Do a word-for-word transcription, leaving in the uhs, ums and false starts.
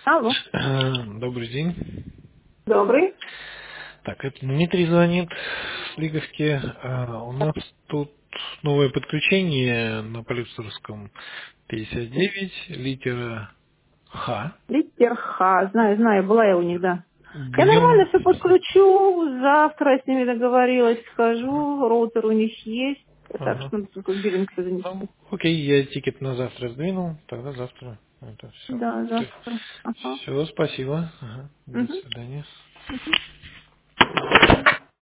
Алло. Э, Добрый день. Добрый. Так, это Дмитрий звонит с Лиговки. А, У нас тут новое подключение на Полюсовском пятьдесят девять, литера Х. Литер Х. Знаю, знаю, была я у них, да. Я нормально Где... все подключу. Завтра я с ними договорилась, схожу. Роутер у них есть. Так Ага. что надо только в биллинг всё занести. Ну, окей, я тикет на завтра сдвинул, тогда завтра это все. Да, завтра. Ага. Все, спасибо. Ага. До Угу. свидания.